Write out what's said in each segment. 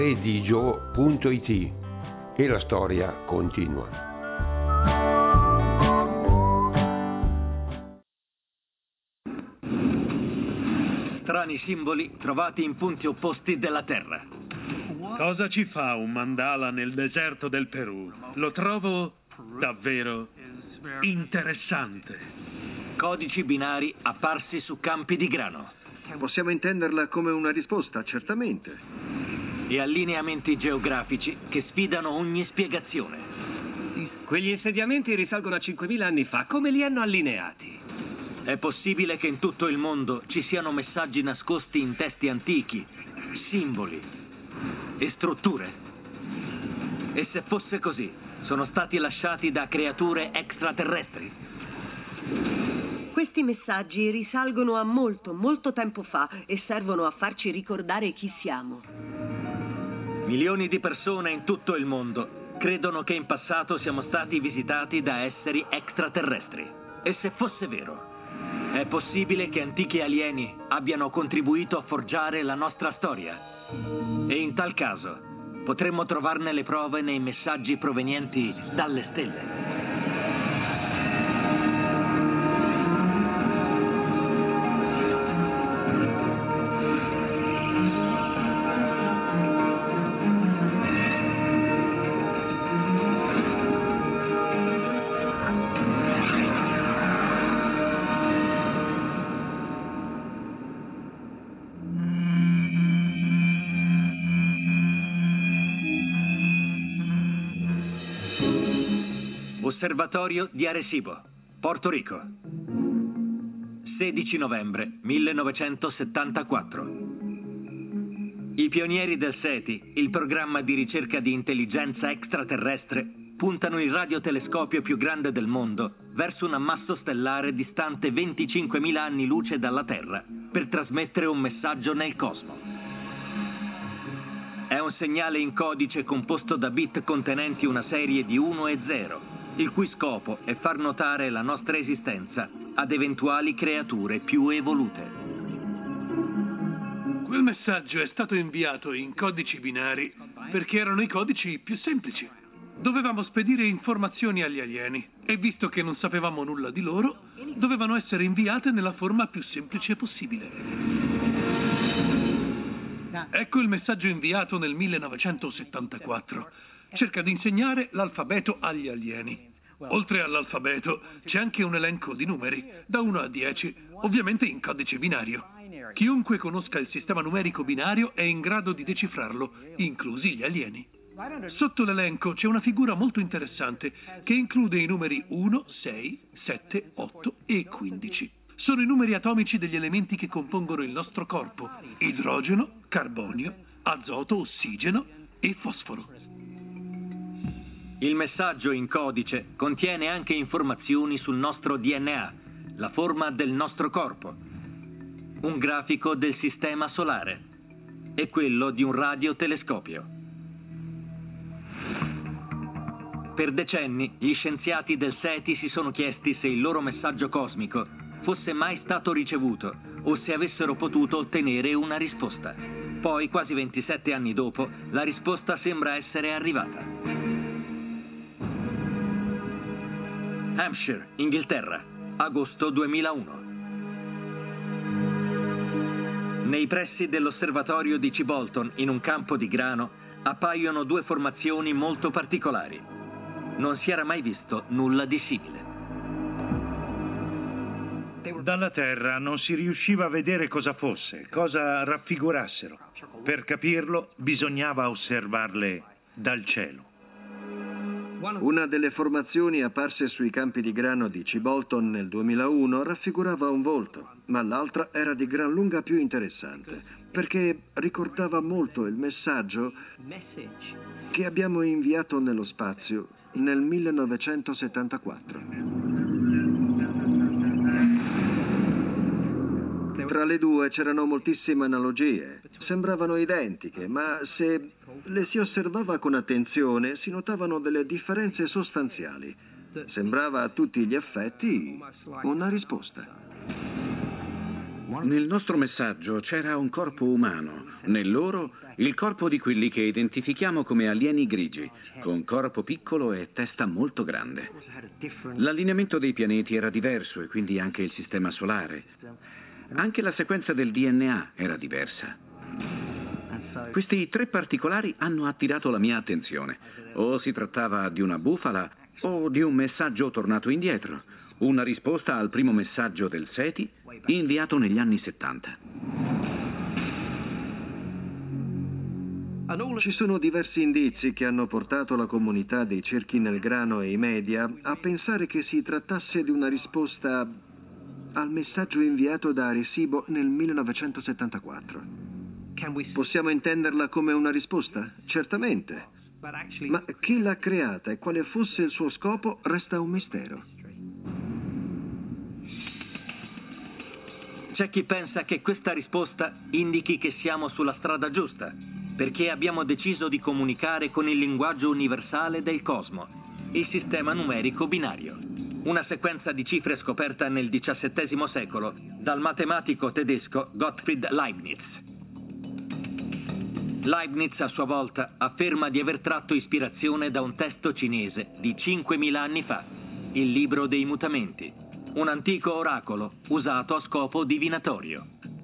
edigio.it e la storia continua. Strani simboli trovati in punti opposti della Terra. Cosa ci fa un mandala nel deserto del Perù? Lo trovo davvero interessante. Codici binari apparsi su campi di grano. Possiamo intenderla come una risposta, certamente. E allineamenti geografici che sfidano ogni spiegazione. Quegli insediamenti risalgono a 5.000 anni fa. Come li hanno allineati? È possibile che in tutto il mondo ci siano messaggi nascosti in testi antichi, simboli e strutture. E se fosse così, sono stati lasciati da creature extraterrestri? Questi messaggi risalgono a molto, molto tempo fa e servono a farci ricordare chi siamo. Milioni di persone in tutto il mondo credono che in passato siamo stati visitati da esseri extraterrestri. E se fosse vero, è possibile che antichi alieni abbiano contribuito a forgiare la nostra storia? E in tal caso, potremmo trovarne le prove nei messaggi provenienti dalle stelle. Osservatorio di Arecibo, Porto Rico. 16 novembre 1974. I pionieri del SETI, il programma di ricerca di intelligenza extraterrestre, puntano il radiotelescopio più grande del mondo verso un ammasso stellare distante 25.000 anni luce dalla Terra per trasmettere un messaggio nel cosmo. È un segnale in codice composto da bit contenenti una serie di 1 e 0, il cui scopo è far notare la nostra esistenza ad eventuali creature più evolute. Quel messaggio è stato inviato in codici binari perché erano i codici più semplici. Dovevamo spedire informazioni agli alieni e visto che non sapevamo nulla di loro, dovevano essere inviate nella forma più semplice possibile. Ecco il messaggio inviato nel 1974. Cerca di insegnare l'alfabeto agli alieni. Oltre all'alfabeto c'è anche un elenco di numeri, da 1 a 10, ovviamente in codice binario. Chiunque conosca il sistema numerico binario è in grado di decifrarlo, inclusi gli alieni. Sotto l'elenco c'è una figura molto interessante che include i numeri 1, 6, 7, 8 e 15. Sono i numeri atomici degli elementi che compongono il nostro corpo: idrogeno, carbonio, azoto, ossigeno e fosforo. Il messaggio in codice contiene anche informazioni sul nostro DNA, la forma del nostro corpo, un grafico del sistema solare e quello di un radiotelescopio. Per decenni gli scienziati del SETI si sono chiesti se il loro messaggio cosmico fosse mai stato ricevuto o se avessero potuto ottenere una risposta. Poi, quasi 27 anni dopo, la risposta sembra essere arrivata. Hampshire, Inghilterra, agosto 2001. Nei pressi dell'osservatorio di Cibolton, in un campo di grano, appaiono due formazioni molto particolari. Non si era mai visto nulla di simile. Dalla Terra non si riusciva a vedere cosa fosse, cosa raffigurassero. Per capirlo bisognava osservarle dal cielo. Una delle formazioni apparse sui campi di grano di Cibolton nel 2001 raffigurava un volto, ma l'altra era di gran lunga più interessante, perché ricordava molto il messaggio che abbiamo inviato nello spazio nel 1974. Tra le due c'erano moltissime analogie. Sembravano identiche, ma se le si osservava con attenzione si notavano delle differenze sostanziali. Sembrava a tutti gli effetti una risposta. Nel nostro messaggio c'era un corpo umano, nel loro il corpo di quelli che identifichiamo come alieni grigi, con corpo piccolo e testa molto grande. L'allineamento dei pianeti era diverso e quindi anche il sistema solare. Anche la sequenza del DNA era diversa. Questi tre particolari hanno attirato la mia attenzione. O si trattava di una bufala o di un messaggio tornato indietro. Una risposta al primo messaggio del SETI inviato negli anni 70. Ci sono diversi indizi che hanno portato la comunità dei cerchi nel grano e i media a pensare che si trattasse di una risposta al messaggio inviato da Arecibo nel 1974. Possiamo intenderla come una risposta? Certamente. Ma chi l'ha creata e quale fosse il suo scopo resta un mistero. C'è chi pensa che questa risposta indichi che siamo sulla strada giusta, perché abbiamo deciso di comunicare con il linguaggio universale del cosmo, il sistema numerico binario. Una sequenza di cifre scoperta nel XVII secolo dal matematico tedesco Gottfried Leibniz. Leibniz a sua volta afferma di aver tratto ispirazione da un testo cinese di 5.000 anni fa, il Libro dei Mutamenti, un antico oracolo usato a scopo divinatorio.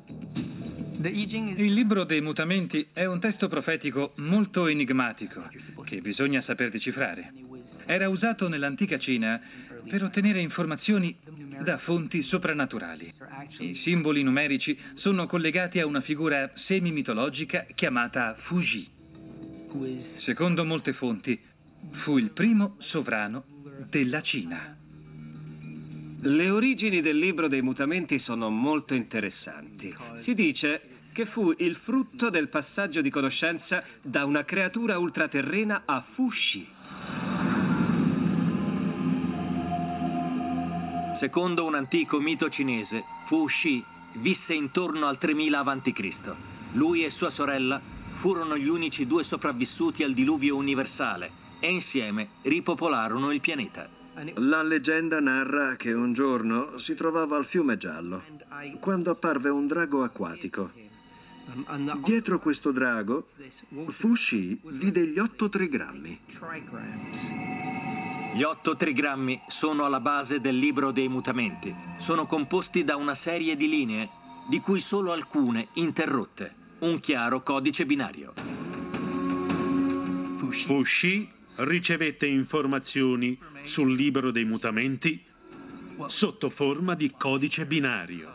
Il Libro dei Mutamenti è un testo profetico molto enigmatico che bisogna saper decifrare. Era usato nell'antica Cina per ottenere informazioni da fonti soprannaturali. I simboli numerici sono collegati a una figura semi-mitologica chiamata Fuji. Secondo molte fonti, fu il primo sovrano della Cina. Le origini del Libro dei Mutamenti sono molto interessanti. Si dice che fu il frutto del passaggio di conoscenza da una creatura ultraterrena a Fuxi. Secondo un antico mito cinese, Fu Shi visse intorno al 3000 a.C. Lui e sua sorella furono gli unici due sopravvissuti al diluvio universale e insieme ripopolarono il pianeta. La leggenda narra che un giorno si trovava al fiume Giallo, quando apparve un drago acquatico. Dietro questo drago, Fuxi vide gli 8 trigrammi. Gli 8 trigrammi sono alla base del Libro dei Mutamenti. Sono composti da una serie di linee, di cui solo alcune interrotte. Un chiaro codice binario. Fuxi ricevette informazioni sul Libro dei Mutamenti sotto forma di codice binario.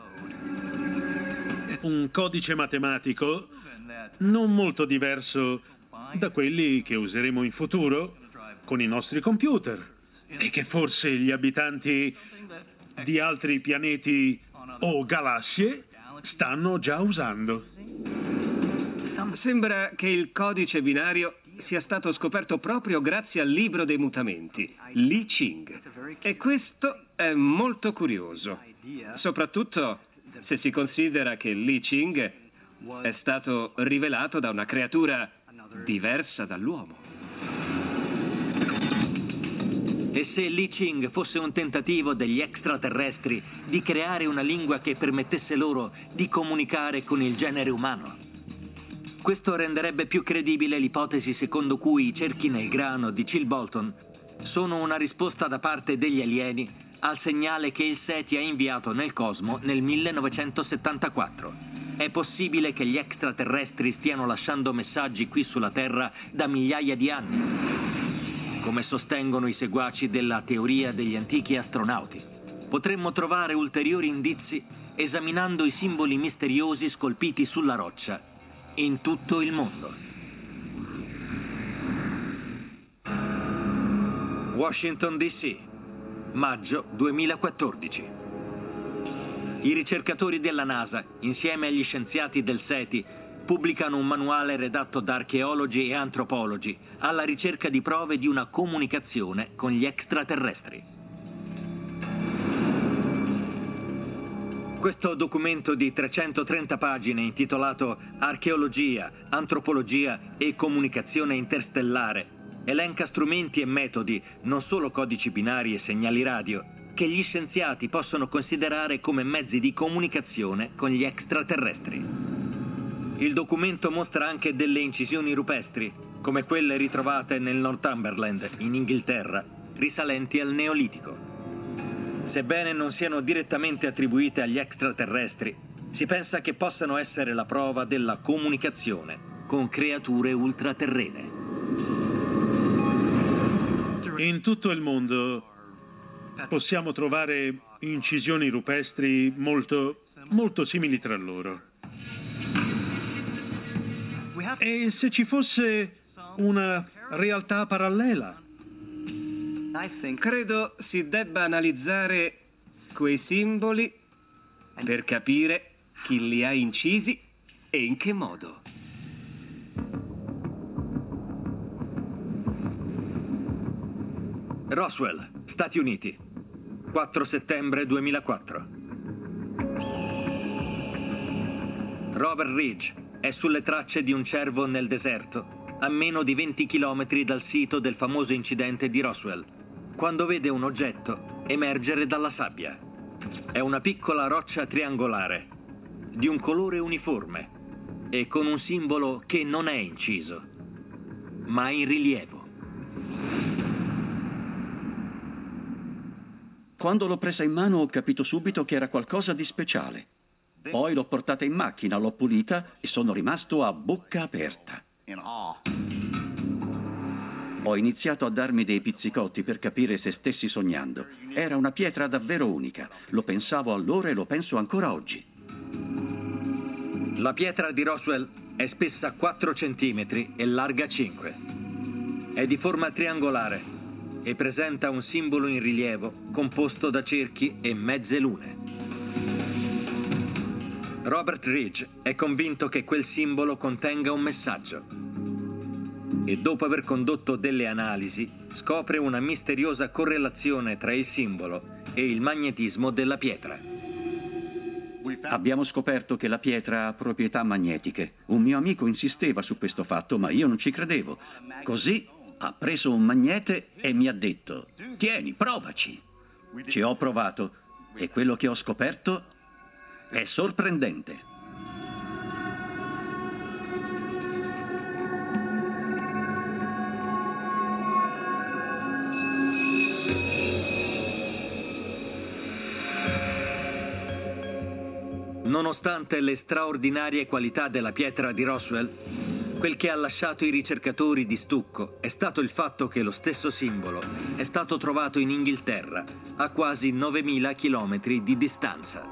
Un codice matematico non molto diverso da quelli che useremo in futuro con i nostri computer e che forse gli abitanti di altri pianeti o galassie stanno già usando. Sembra che il codice binario sia stato scoperto proprio grazie al Libro dei Mutamenti, Li Ching. E questo è molto curioso, soprattutto se si considera che Li Ching è stato rivelato da una creatura diversa dall'uomo. E se Li Ching fosse un tentativo degli extraterrestri di creare una lingua che permettesse loro di comunicare con il genere umano? Questo renderebbe più credibile l'ipotesi secondo cui i cerchi nel grano di Chilbolton sono una risposta da parte degli alieni al segnale che il SETI ha inviato nel cosmo nel 1974. È possibile che gli extraterrestri stiano lasciando messaggi qui sulla Terra da migliaia di anni, come sostengono i seguaci della teoria degli antichi astronauti. Potremmo trovare ulteriori indizi esaminando i simboli misteriosi scolpiti sulla roccia in tutto il mondo. Washington DC, maggio 2014. I ricercatori della NASA, insieme agli scienziati del SETI, pubblicano un manuale redatto da archeologi e antropologi alla ricerca di prove di una comunicazione con gli extraterrestri. Questo documento di 330 pagine intitolato Archeologia, Antropologia e Comunicazione Interstellare elenca strumenti e metodi, non solo codici binari e segnali radio, che gli scienziati possono considerare come mezzi di comunicazione con gli extraterrestri. Il documento mostra anche delle incisioni rupestri, come quelle ritrovate nel Northumberland, in Inghilterra, risalenti al Neolitico. Sebbene non siano direttamente attribuite agli extraterrestri, si pensa che possano essere la prova della comunicazione con creature ultraterrene. In tutto il mondo possiamo trovare incisioni rupestri molto simili tra loro. E se ci fosse una realtà parallela? Credo si debba analizzare quei simboli per capire chi li ha incisi e in che modo. Roswell, Stati Uniti, 4 settembre 2004. Robert Ridge è sulle tracce di un cervo nel deserto, a meno di 20 chilometri dal sito del famoso incidente di Roswell, quando vede un oggetto emergere dalla sabbia. È una piccola roccia triangolare, di un colore uniforme e con un simbolo che non è inciso, ma in rilievo. Quando l'ho presa in mano ho capito subito che era qualcosa di speciale. Poi l'ho portata in macchina, l'ho pulita e sono rimasto a bocca aperta. Ho iniziato a darmi dei pizzicotti per capire se stessi sognando. Era una pietra davvero unica. Lo pensavo allora e lo penso ancora oggi. La pietra di Roswell è spessa 4 centimetri e larga 5. È di forma triangolare e presenta un simbolo in rilievo composto da cerchi e mezze lune. Robert Ridge è convinto che quel simbolo contenga un messaggio e dopo aver condotto delle analisi scopre una misteriosa correlazione tra il simbolo e il magnetismo della pietra. Abbiamo scoperto che la pietra ha proprietà magnetiche. Un mio amico insisteva su questo fatto, ma io non ci credevo. Così ha preso un magnete e mi ha detto: tieni, provaci. Ci ho provato e quello che ho scoperto è sorprendente. Nonostante le straordinarie qualità della pietra di Roswell, quel che ha lasciato i ricercatori di stucco è stato il fatto che lo stesso simbolo è stato trovato in Inghilterra, a quasi 9.000 chilometri di distanza.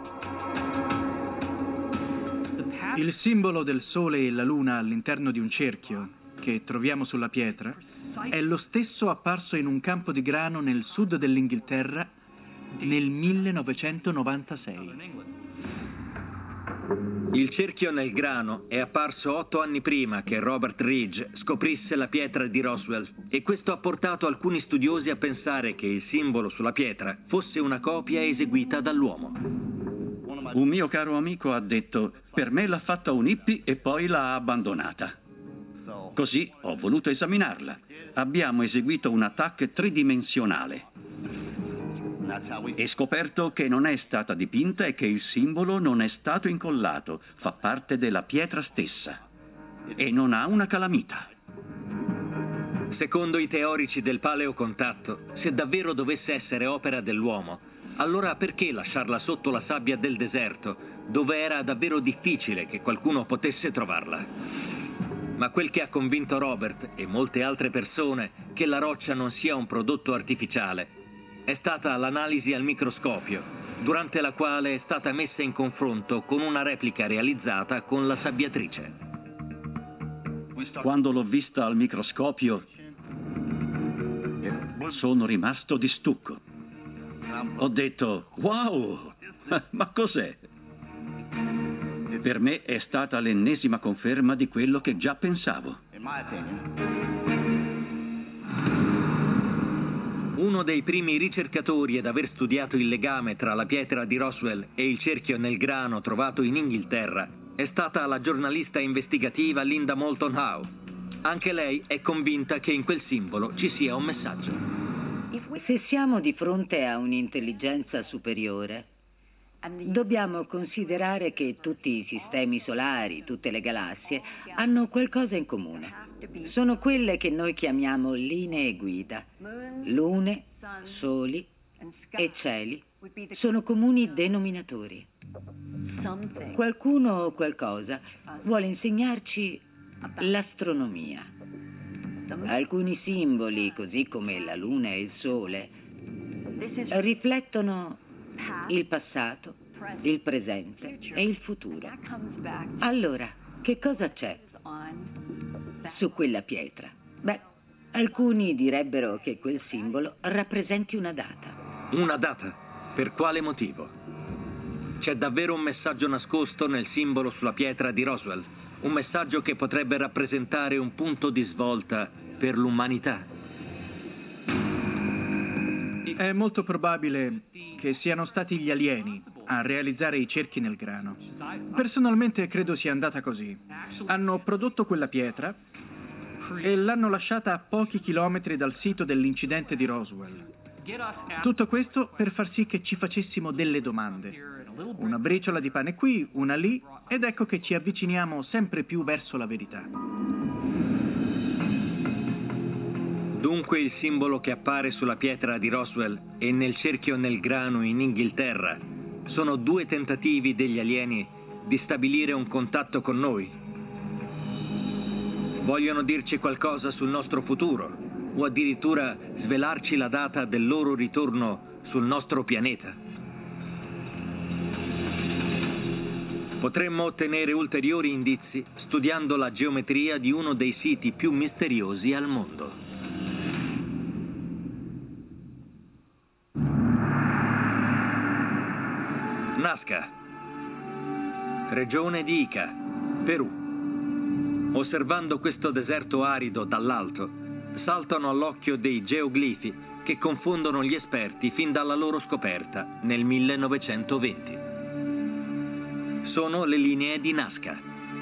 Il simbolo del Sole e la Luna all'interno di un cerchio, che troviamo sulla pietra, è lo stesso apparso in un campo di grano nel sud dell'Inghilterra nel 1996. Il cerchio nel grano è apparso 8 anni prima che Robert Ridge scoprisse la pietra di Roswell e questo ha portato alcuni studiosi a pensare che il simbolo sulla pietra fosse una copia eseguita dall'uomo. Un mio caro amico ha detto: per me l'ha fatta un hippie e poi l'ha abbandonata. Così ho voluto esaminarla. Abbiamo eseguito un attacco tridimensionale e scoperto che non è stata dipinta e che il simbolo non è stato incollato, fa parte della pietra stessa e non ha una calamita. Secondo i teorici del paleocontatto, se davvero dovesse essere opera dell'uomo, allora perché lasciarla sotto la sabbia del deserto, dove era davvero difficile che qualcuno potesse trovarla? Ma quel che ha convinto Robert e molte altre persone che la roccia non sia un prodotto artificiale è stata l'analisi al microscopio, durante la quale è stata messa in confronto con una replica realizzata con la sabbiatrice. Quando l'ho vista al microscopio, sono rimasto di stucco. Ho detto: wow, ma cos'è? Per me è stata l'ennesima conferma di quello che già pensavo. Uno dei primi ricercatori ad aver studiato il legame tra la pietra di Roswell e il cerchio nel grano trovato in Inghilterra è stata la giornalista investigativa Linda Moulton Howe. Anche lei è convinta che in quel simbolo ci sia un messaggio. Se siamo di fronte a un'intelligenza superiore, dobbiamo considerare che tutti i sistemi solari, tutte le galassie, hanno qualcosa in comune. Sono quelle che noi chiamiamo linee guida. Lune, soli e cieli sono comuni denominatori. Qualcuno o qualcosa vuole insegnarci l'astronomia. Alcuni simboli, così come la luna e il sole, riflettono il passato, il presente e il futuro. Allora, che cosa c'è su quella pietra? Beh, alcuni direbbero che quel simbolo rappresenti una data. Una data? Per quale motivo? C'è davvero un messaggio nascosto nel simbolo sulla pietra di Roswell? Un messaggio che potrebbe rappresentare un punto di svolta per l'umanità? È molto probabile che siano stati gli alieni a realizzare i cerchi nel grano. Personalmente credo sia andata così. Hanno prodotto quella pietra e l'hanno lasciata a pochi chilometri dal sito dell'incidente di Roswell. Tutto questo per far sì che ci facessimo delle domande. Una briciola di pane qui, una lì, ed ecco che ci avviciniamo sempre più verso la verità. Dunque il simbolo che appare sulla pietra di Roswell e nel cerchio nel grano in Inghilterra sono due tentativi degli alieni di stabilire un contatto con noi. Vogliono dirci qualcosa sul nostro futuro o addirittura svelarci la data del loro ritorno sul nostro pianeta. Potremmo ottenere ulteriori indizi studiando la geometria di uno dei siti più misteriosi al mondo. Nazca, regione di Ica, Perù. Osservando questo deserto arido dall'alto, saltano all'occhio dei geoglifi che confondono gli esperti fin dalla loro scoperta nel 1920. Sono le linee di Nazca.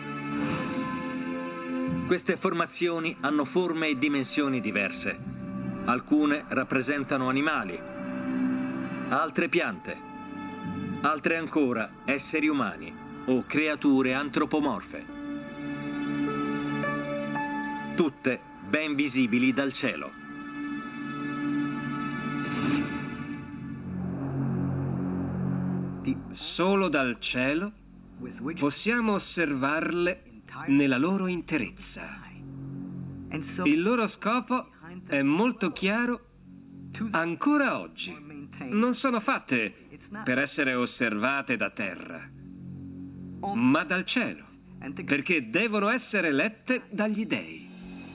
Queste formazioni hanno forme e dimensioni diverse. Alcune rappresentano animali, altre piante, altre ancora esseri umani o creature antropomorfe. Tutte ben visibili dal cielo. Solo dal cielo possiamo osservarle nella loro interezza. Il loro scopo è molto chiaro ancora oggi. Non sono fatte per essere osservate da terra, ma dal cielo, perché devono essere lette dagli dei.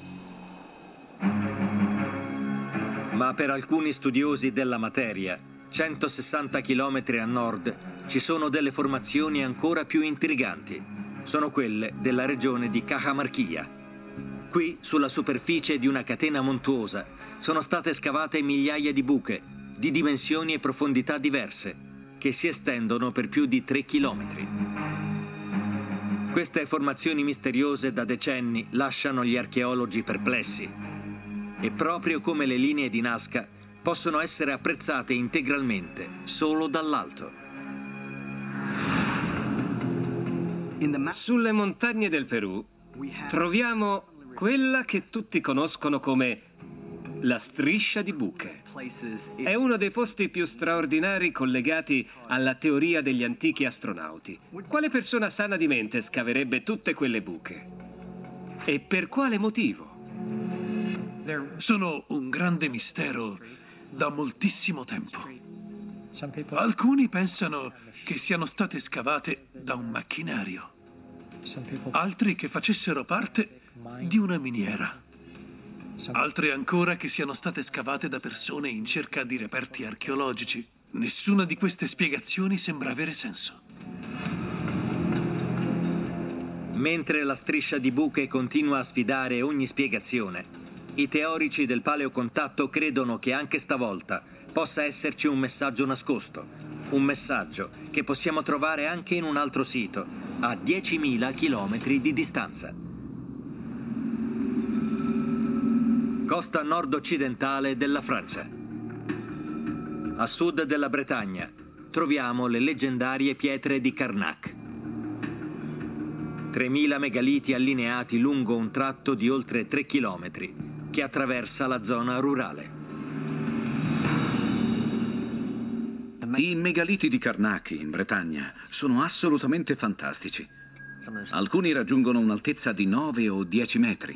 Ma per alcuni studiosi della materia, 160 chilometri a nord, ci sono delle formazioni ancora più intriganti. Sono quelle della regione di Cajamarquilla. Qui, sulla superficie di una catena montuosa, sono state scavate migliaia di buche, di dimensioni e profondità diverse, che si estendono per più di 3 chilometri. Queste formazioni misteriose da decenni lasciano gli archeologi perplessi. E proprio come le linee di Nazca, possono essere apprezzate integralmente solo dall'alto. Sulle montagne del Perù troviamo quella che tutti conoscono come la striscia di buche. È uno dei posti più straordinari collegati alla teoria degli antichi astronauti. Quale persona sana di mente scaverebbe tutte quelle buche? E per quale motivo? Sono un grande mistero da moltissimo tempo. Alcuni pensano che siano state scavate da un macchinario, altri che facessero parte di una miniera, altri ancora che siano state scavate da persone in cerca di reperti archeologici. Nessuna di queste spiegazioni sembra avere senso. Mentre la striscia di buche continua a sfidare ogni spiegazione, i teorici del paleocontatto credono che anche stavolta possa esserci un messaggio nascosto, un messaggio che possiamo trovare anche in un altro sito, a 10.000 chilometri di distanza. Costa nord-occidentale della Francia. A sud della Bretagna troviamo le leggendarie pietre di Karnak. 3.000 megaliti allineati lungo un tratto di oltre 3 chilometri che attraversa la zona rurale. I megaliti di Karnak in Bretagna sono assolutamente fantastici. Alcuni raggiungono un'altezza di 9 o 10 metri.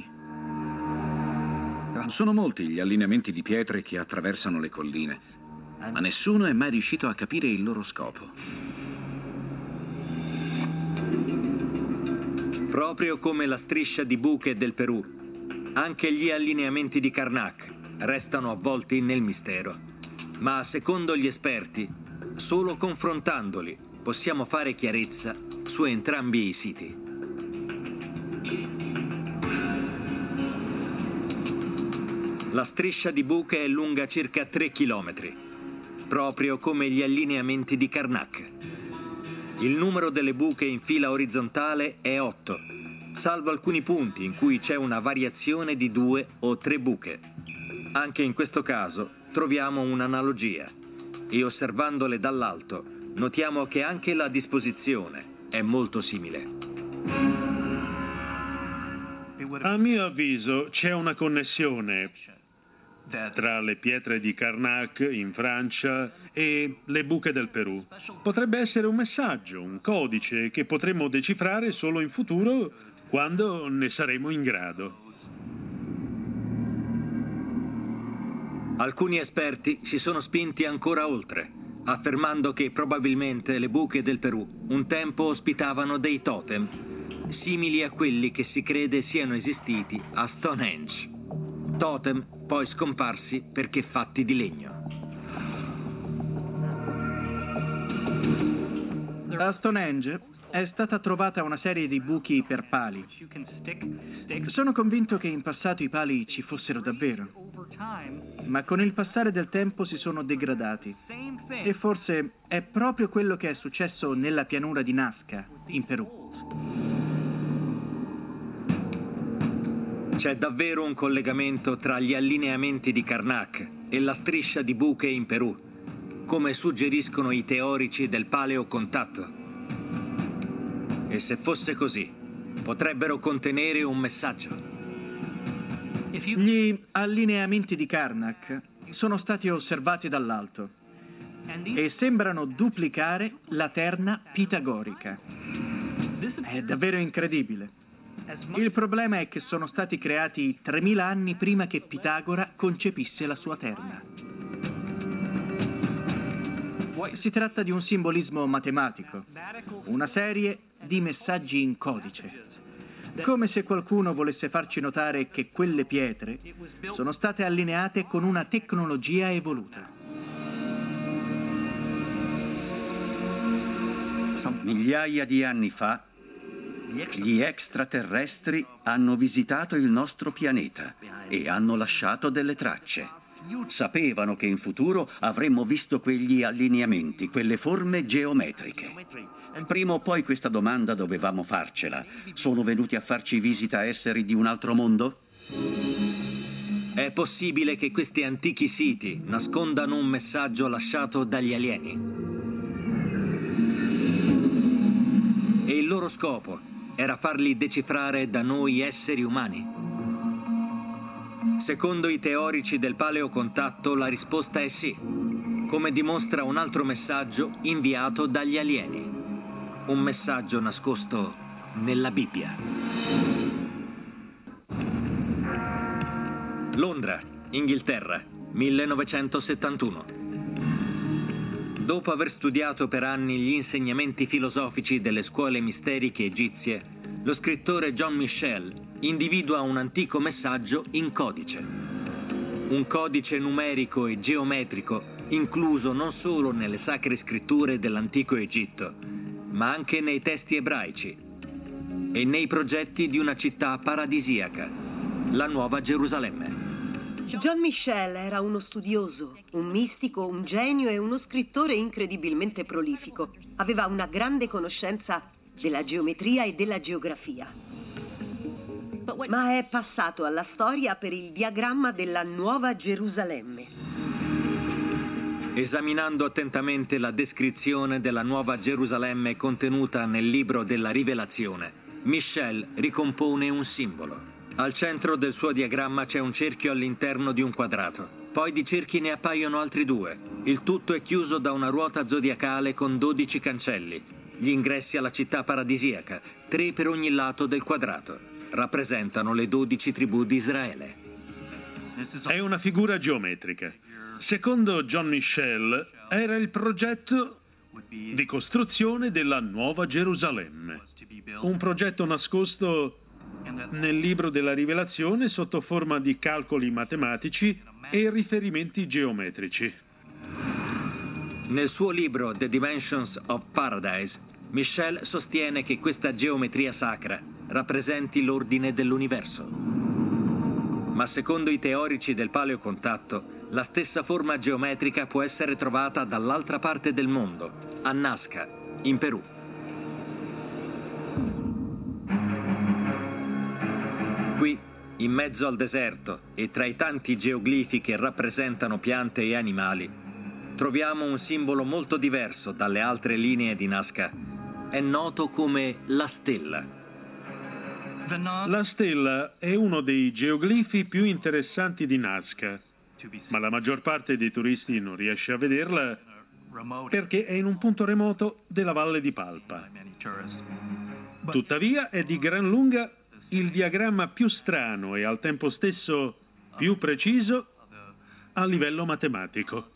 Sono molti gli allineamenti di pietre che attraversano le colline, ma nessuno è mai riuscito a capire il loro scopo. Proprio come la striscia di buche del Perù, anche gli allineamenti di Karnak restano avvolti nel mistero. Ma secondo gli esperti, solo confrontandoli possiamo fare chiarezza su entrambi i siti. La striscia di buche è lunga circa 3 chilometri, proprio come gli allineamenti di Karnak. Il numero delle buche in fila orizzontale è 8, salvo alcuni punti in cui c'è una variazione di 2 o 3 buche. Anche in questo caso troviamo un'analogia e osservandole dall'alto notiamo che anche la disposizione è molto simile. A mio avviso c'è una connessione tra le pietre di Karnak in Francia e le buche del Perù. Potrebbe essere un messaggio, un codice che potremo decifrare solo in futuro quando ne saremo in grado. Alcuni esperti si sono spinti ancora oltre, affermando che probabilmente le buche del Perù un tempo ospitavano dei totem, simili a quelli che si crede siano esistiti a Stonehenge. Totem poi scomparsi perché fatti di legno. A Stonehenge è stata trovata una serie di buchi per pali. Sono convinto che in passato i pali ci fossero davvero, ma con il passare del tempo si sono degradati. E forse è proprio quello che è successo nella pianura di Nazca, in Perù. C'è davvero un collegamento tra gli allineamenti di Karnak e la striscia di buche in Perù, come suggeriscono i teorici del paleocontatto. E se fosse così, potrebbero contenere un messaggio. Gli allineamenti di Karnak sono stati osservati dall'alto e sembrano duplicare la terna pitagorica. È davvero incredibile. Il problema è che sono stati creati 3.000 anni prima che Pitagora concepisse la sua terna. Si tratta di un simbolismo matematico, una serie di messaggi in codice, come se qualcuno volesse farci notare che quelle pietre sono state allineate con una tecnologia evoluta. Migliaia di anni fa, gli extraterrestri hanno visitato il nostro pianeta e hanno lasciato delle tracce. Sapevano che in futuro avremmo visto quegli allineamenti, quelle forme geometriche. Prima o poi questa domanda dovevamo farcela. Sono venuti a farci visita esseri di un altro mondo? È possibile che questi antichi siti nascondano un messaggio lasciato dagli alieni? E il loro scopo era farli decifrare da noi esseri umani? Secondo i teorici del paleocontatto, la risposta è sì, come dimostra un altro messaggio inviato dagli alieni. Un messaggio nascosto nella Bibbia. Londra, Inghilterra, 1971. Dopo aver studiato per anni gli insegnamenti filosofici delle scuole misteriche egizie, lo scrittore John Michel individua un antico messaggio in codice. Un codice numerico e geometrico incluso non solo nelle sacre scritture dell'antico Egitto, ma anche nei testi ebraici e nei progetti di una città paradisiaca, la Nuova Gerusalemme. John Michel era uno studioso, un mistico, un genio e uno scrittore incredibilmente prolifico. Aveva una grande conoscenza della geometria e della geografia. Ma è passato alla storia per il diagramma della Nuova Gerusalemme. Esaminando attentamente la descrizione della Nuova Gerusalemme contenuta nel libro della Rivelazione, Michel ricompone un simbolo. Al centro del suo diagramma c'è un cerchio all'interno di un quadrato. Poi di cerchi ne appaiono altri 2. Il tutto è chiuso da una ruota zodiacale con 12 cancelli. Gli ingressi alla città paradisiaca, 3 per ogni lato del quadrato. Rappresentano le 12 tribù di Israele. È una figura geometrica. Secondo John Michel, era il progetto di costruzione della Nuova Gerusalemme. Un progetto nascosto nel libro della Rivelazione sotto forma di calcoli matematici e riferimenti geometrici. Nel suo libro The Dimensions of Paradise, Michel sostiene che questa geometria sacra rappresenti l'ordine dell'universo. Ma secondo i teorici del paleocontatto, la stessa forma geometrica può essere trovata dall'altra parte del mondo, a Nazca, in Perù. Qui, in mezzo al deserto e tra i tanti geoglifi che rappresentano piante e animali, troviamo un simbolo molto diverso dalle altre linee di Nazca. È noto come la stella. La stella è uno dei geoglifi più interessanti di Nazca, ma la maggior parte dei turisti non riesce a vederla perché è in un punto remoto della Valle di Palpa. Tuttavia è di gran lunga il diagramma più strano e al tempo stesso più preciso a livello matematico.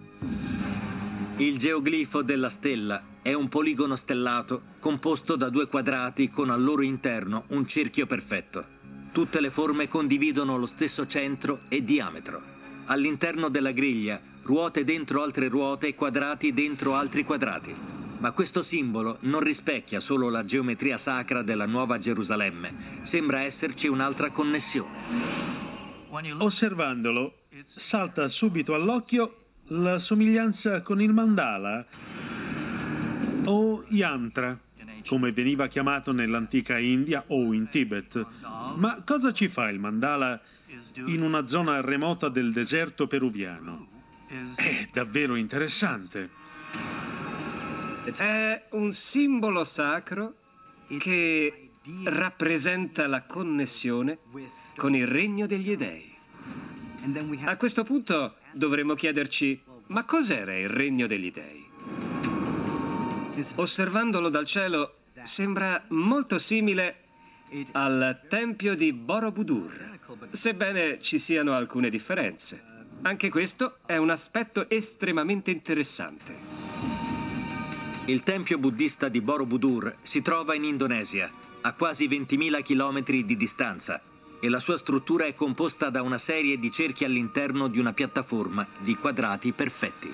Il geoglifo della stella è un poligono stellato composto da 2 quadrati con al loro interno un cerchio perfetto. Tutte le forme condividono lo stesso centro e diametro. All'interno della griglia, ruote dentro altre ruote e quadrati dentro altri quadrati. Ma questo simbolo non rispecchia solo la geometria sacra della Nuova Gerusalemme. Sembra esserci un'altra connessione. Osservandolo, salta subito all'occhio la somiglianza con il mandala o yantra, come veniva chiamato nell'antica India o in Tibet. Ma cosa ci fa il mandala in una zona remota del deserto peruviano? È davvero interessante. È un simbolo sacro che rappresenta la connessione con il regno degli dei. A questo punto dovremmo chiederci, ma cos'era il regno degli dei? Osservandolo dal cielo sembra molto simile al tempio di Borobudur, sebbene ci siano alcune differenze. Anche questo è un aspetto estremamente interessante. Il tempio buddista di Borobudur si trova in Indonesia, a quasi 20.000 chilometri di distanza, e la sua struttura è composta da una serie di cerchi all'interno di una piattaforma di quadrati perfetti.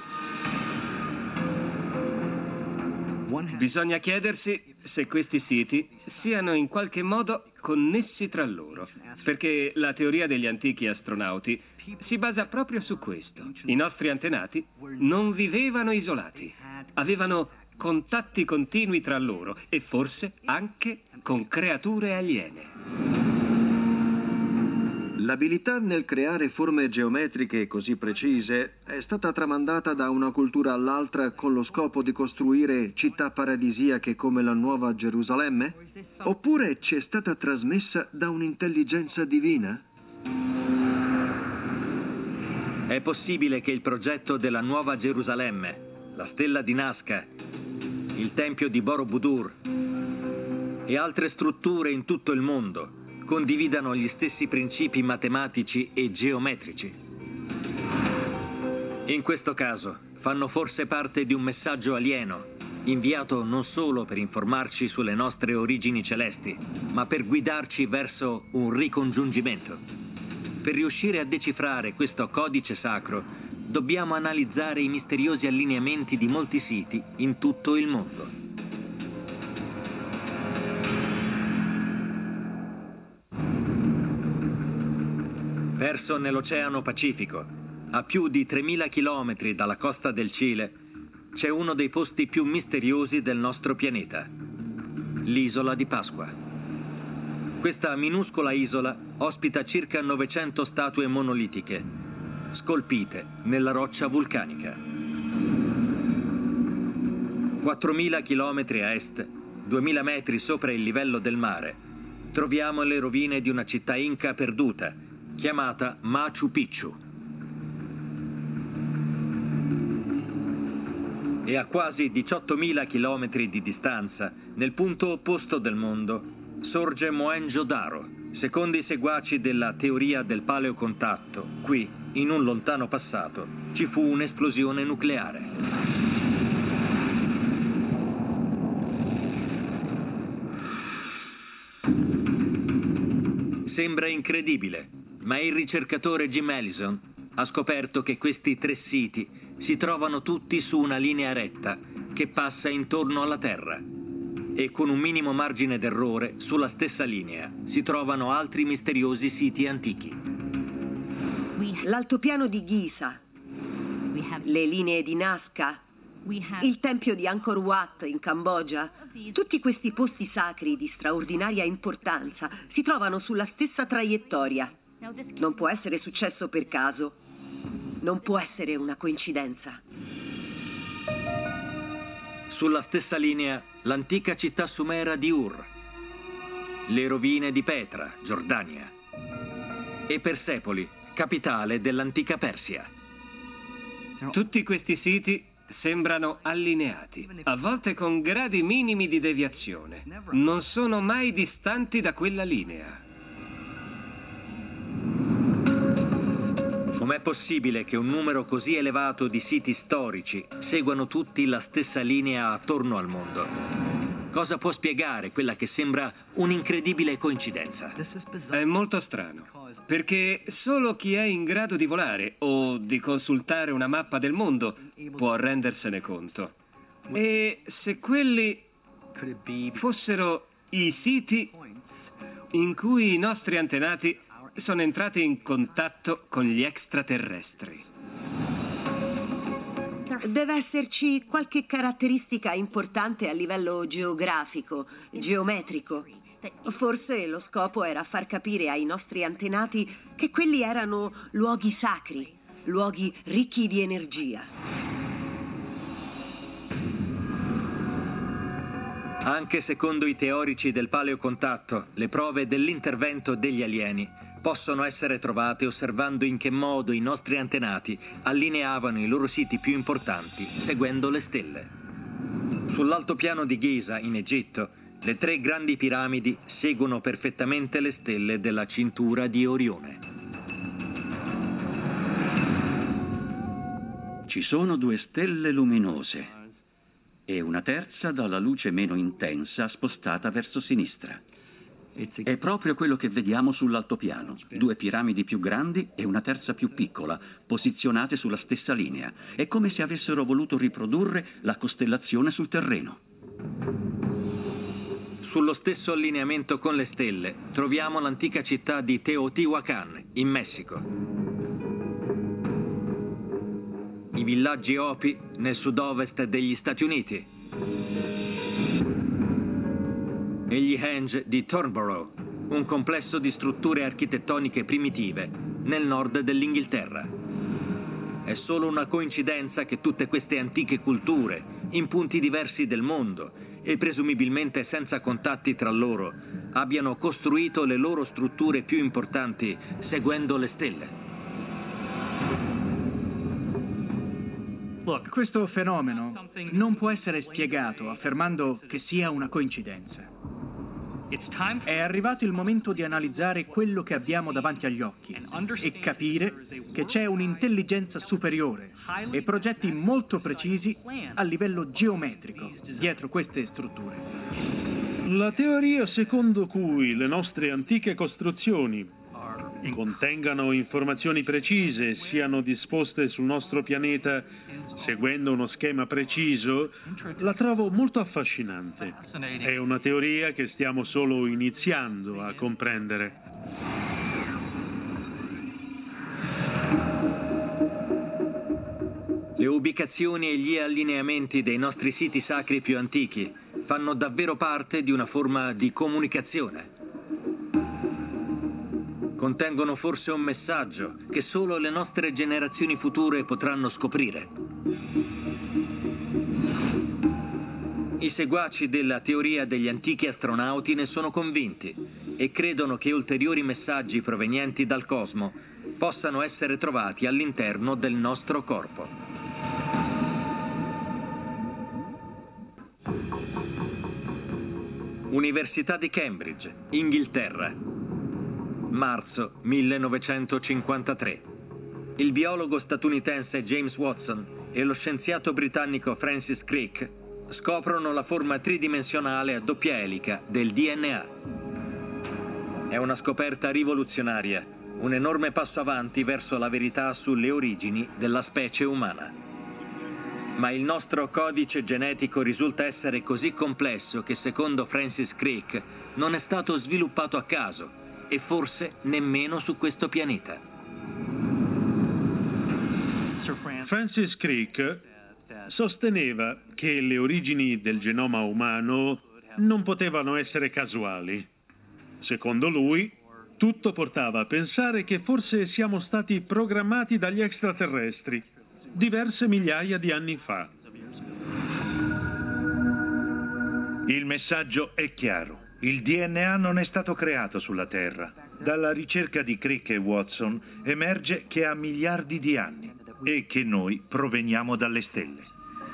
Bisogna chiedersi se questi siti siano in qualche modo connessi tra loro, perché la teoria degli antichi astronauti si basa proprio su questo. I nostri antenati non vivevano isolati, avevano contatti continui tra loro e forse anche con creature aliene. L'abilità nel creare forme geometriche così precise è stata tramandata da una cultura all'altra con lo scopo di costruire città paradisiache come la Nuova Gerusalemme? Oppure ci è stata trasmessa da un'intelligenza divina? È possibile che il progetto della Nuova Gerusalemme, la stella di Nazca, il tempio di Borobudur e altre strutture in tutto il mondo condividano gli stessi principi matematici e geometrici. In questo caso, fanno forse parte di un messaggio alieno, inviato non solo per informarci sulle nostre origini celesti, ma per guidarci verso un ricongiungimento. Per riuscire a decifrare questo codice sacro, dobbiamo analizzare i misteriosi allineamenti di molti siti in tutto il mondo. Perso nell'Oceano Pacifico, a più di 3.000 chilometri dalla costa del Cile, c'è uno dei posti più misteriosi del nostro pianeta, l'isola di Pasqua. Questa minuscola isola ospita circa 900 statue monolitiche, scolpite nella roccia vulcanica. 4.000 chilometri a est, 2.000 metri sopra il livello del mare, troviamo le rovine di una città inca perduta, chiamata Machu Picchu. E a quasi 18.000 chilometri di distanza, nel punto opposto del mondo, sorge Mohenjo-Daro. Secondo i seguaci della teoria del paleocontatto, qui, in un lontano passato, ci fu un'esplosione nucleare. Sembra incredibile, ma il ricercatore Jim Allison ha scoperto che questi 3 siti si trovano tutti su una linea retta che passa intorno alla Terra. E con un minimo margine d'errore, sulla stessa linea, si trovano altri misteriosi siti antichi. L'altopiano di Giza, le linee di Nazca, il tempio di Angkor Wat in Cambogia, tutti questi posti sacri di straordinaria importanza si trovano sulla stessa traiettoria. Non può essere successo per caso, non può essere una coincidenza. Sulla stessa linea, l'antica città sumera di Ur, le rovine di Petra, Giordania, e Persepoli, capitale dell'antica Persia. Tutti questi siti sembrano allineati, a volte con gradi minimi di deviazione. Non sono mai distanti da quella linea. Com'è possibile che un numero così elevato di siti storici seguano tutti la stessa linea attorno al mondo? Cosa può spiegare quella che sembra un'incredibile coincidenza? È molto strano, perché solo chi è in grado di volare o di consultare una mappa del mondo può rendersene conto. E se quelli fossero i siti in cui i nostri antenati sono entrati in contatto con gli extraterrestri. Deve esserci qualche caratteristica importante a livello geografico, geometrico. Forse lo scopo era far capire ai nostri antenati che quelli erano luoghi sacri, luoghi ricchi di energia. Anche secondo i teorici del paleocontatto, le prove dell'intervento degli alieni possono essere trovate osservando in che modo i nostri antenati allineavano i loro siti più importanti seguendo le stelle. Sull'altopiano di Giza, in Egitto, le 3 grandi piramidi seguono perfettamente le stelle della cintura di Orione. Ci sono 2 stelle luminose e una terza dalla luce meno intensa spostata verso sinistra. È proprio quello che vediamo sull'altopiano, 2 piramidi più grandi e una terza più piccola, posizionate sulla stessa linea. È come se avessero voluto riprodurre la costellazione sul terreno. Sullo stesso allineamento con le stelle troviamo l'antica città di Teotihuacan, in Messico. I villaggi Hopi nel sud-ovest degli Stati Uniti. E gli Henge di Thornborough, un complesso di strutture architettoniche primitive nel nord dell'Inghilterra. È solo una coincidenza che tutte queste antiche culture, in punti diversi del mondo e presumibilmente senza contatti tra loro, abbiano costruito le loro strutture più importanti seguendo le stelle. Questo fenomeno non può essere spiegato affermando che sia una coincidenza. È arrivato il momento di analizzare quello che abbiamo davanti agli occhi e capire che c'è un'intelligenza superiore e progetti molto precisi a livello geometrico dietro queste strutture. La teoria secondo cui le nostre antiche costruzioni contengano informazioni precise e siano disposte sul nostro pianeta seguendo uno schema preciso, la trovo molto affascinante. È una teoria che stiamo solo iniziando a comprendere. Le ubicazioni e gli allineamenti dei nostri siti sacri più antichi fanno davvero parte di una forma di comunicazione. Contengono forse un messaggio che solo le nostre generazioni future potranno scoprire. I seguaci della teoria degli antichi astronauti ne sono convinti e credono che ulteriori messaggi provenienti dal cosmo possano essere trovati all'interno del nostro corpo. Università di Cambridge, Inghilterra. Marzo 1953. Il biologo statunitense James Watson e lo scienziato britannico Francis Crick scoprono la forma tridimensionale a doppia elica del DNA. È una scoperta rivoluzionaria, un enorme passo avanti verso la verità sulle origini della specie umana. Ma il nostro codice genetico risulta essere così complesso che, secondo Francis Crick, non è stato sviluppato a caso e forse nemmeno su questo pianeta. Francis Crick sosteneva che le origini del genoma umano non potevano essere casuali. Secondo lui, tutto portava a pensare che forse siamo stati programmati dagli extraterrestri diverse migliaia di anni fa. Il messaggio è chiaro. Il DNA non è stato creato sulla Terra. Dalla ricerca di Crick e Watson emerge che ha miliardi di anni e che noi proveniamo dalle stelle.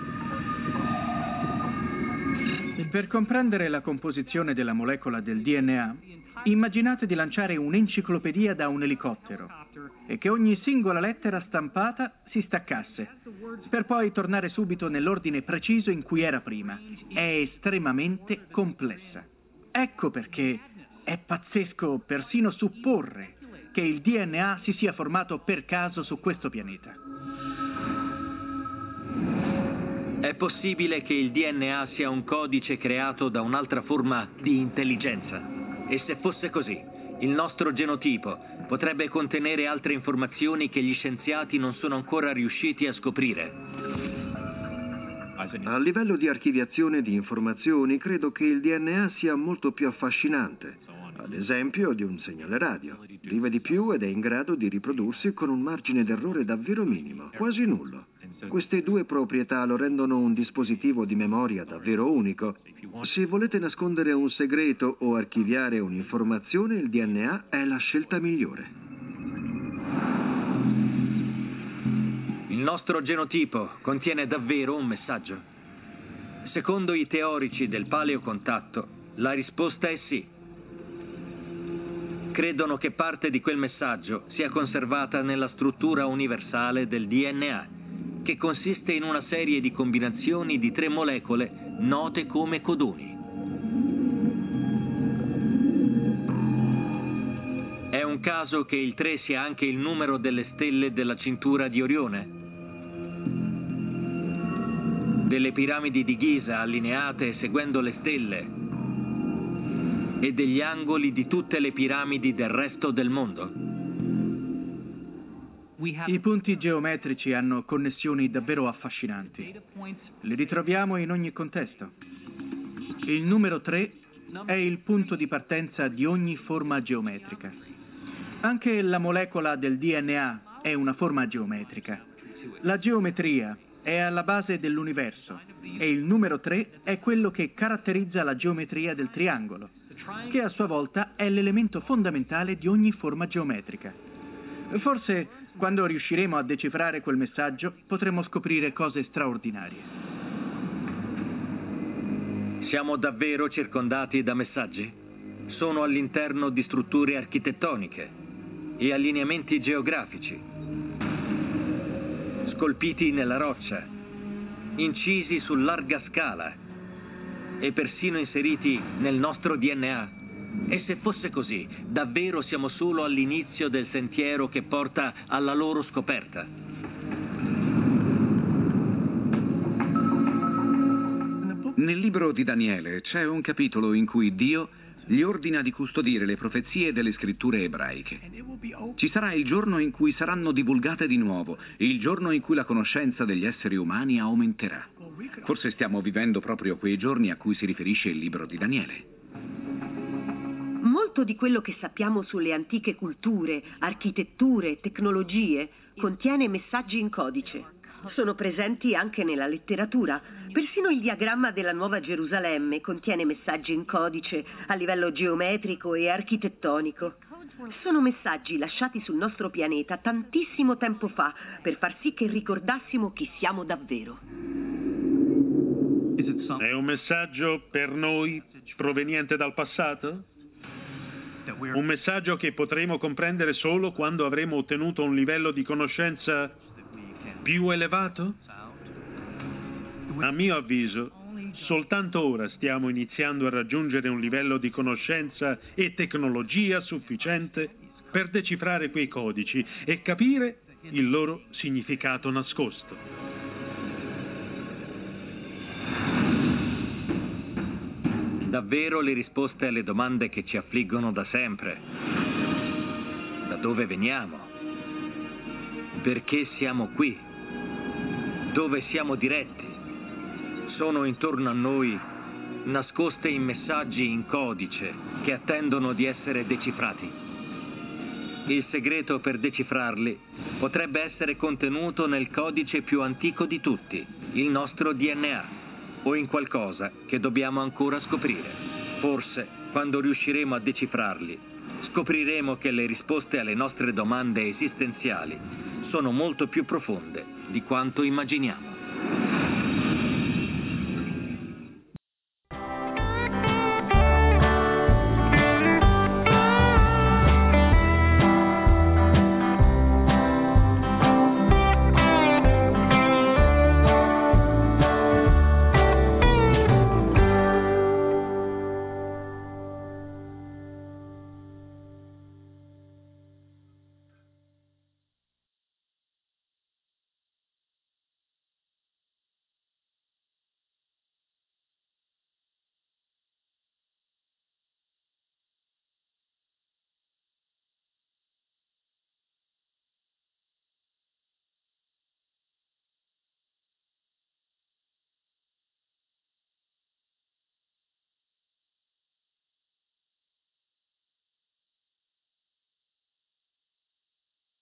Per comprendere la composizione della molecola del DNA, immaginate di lanciare un'enciclopedia da un elicottero e che ogni singola lettera stampata si staccasse, per poi tornare subito nell'ordine preciso in cui era prima. È estremamente complessa. Ecco perché è pazzesco persino supporre che il DNA si sia formato per caso su questo pianeta. È possibile che il DNA sia un codice creato da un'altra forma di intelligenza? E se fosse così, il nostro genotipo potrebbe contenere altre informazioni che gli scienziati non sono ancora riusciti a scoprire. A livello di archiviazione di informazioni, credo che il DNA sia molto più affascinante. Ad esempio di un segnale radio. Vive di più ed è in grado di riprodursi con un margine d'errore davvero minimo, quasi nullo. Queste due proprietà lo rendono un dispositivo di memoria davvero unico. Se volete nascondere un segreto o archiviare un'informazione, il DNA è la scelta migliore. Il nostro genotipo contiene davvero un messaggio? Secondo i teorici del paleocontatto, la risposta è sì. Credono che parte di quel messaggio sia conservata nella struttura universale del DNA, che consiste in una serie di combinazioni di 3 molecole note come codoni. È un caso che il 3 sia anche il numero delle stelle della cintura di Orione? Delle piramidi di Giza allineate seguendo le stelle? E degli angoli di tutte le piramidi del resto del mondo? I punti geometrici hanno connessioni davvero affascinanti. Li ritroviamo in ogni contesto. Il numero 3 è il punto di partenza di ogni forma geometrica. Anche la molecola del DNA è una forma geometrica. La geometria è alla base dell'universo e il numero 3 è quello che caratterizza la geometria del triangolo, che a sua volta è l'elemento fondamentale di ogni forma geometrica. Forse, quando riusciremo a decifrare quel messaggio, potremo scoprire cose straordinarie. Siamo davvero circondati da messaggi? Sono all'interno di strutture architettoniche e allineamenti geografici, scolpiti nella roccia, incisi su larga scala e persino inseriti nel nostro DNA. E se fosse così, davvero siamo solo all'inizio del sentiero che porta alla loro scoperta. Nel libro di Daniele c'è un capitolo in cui Dio gli ordina di custodire le profezie delle scritture ebraiche. Ci sarà il giorno in cui saranno divulgate di nuovo, il giorno in cui la conoscenza degli esseri umani aumenterà. Forse stiamo vivendo proprio quei giorni a cui si riferisce il libro di Daniele. Molto di quello che sappiamo sulle antiche culture, architetture, tecnologie, contiene messaggi in codice. Sono presenti anche nella letteratura. Persino il diagramma della Nuova Gerusalemme contiene messaggi in codice a livello geometrico e architettonico. Sono messaggi lasciati sul nostro pianeta tantissimo tempo fa per far sì che ricordassimo chi siamo davvero. È un messaggio per noi proveniente dal passato? Un messaggio che potremo comprendere solo quando avremo ottenuto un livello di conoscenza più elevato? A mio avviso, soltanto ora stiamo iniziando a raggiungere un livello di conoscenza e tecnologia sufficiente per decifrare quei codici e capire il loro significato nascosto. Davvero le risposte alle domande che ci affliggono da sempre. Da dove veniamo? Perché siamo qui? Dove siamo diretti? Sono intorno a noi, nascoste in messaggi in codice che attendono di essere decifrati. Il segreto per decifrarli potrebbe essere contenuto nel codice più antico di tutti, il nostro DNA, o in qualcosa che dobbiamo ancora scoprire. Forse, quando riusciremo a decifrarli, scopriremo che le risposte alle nostre domande esistenziali sono molto più profonde di quanto immaginiamo.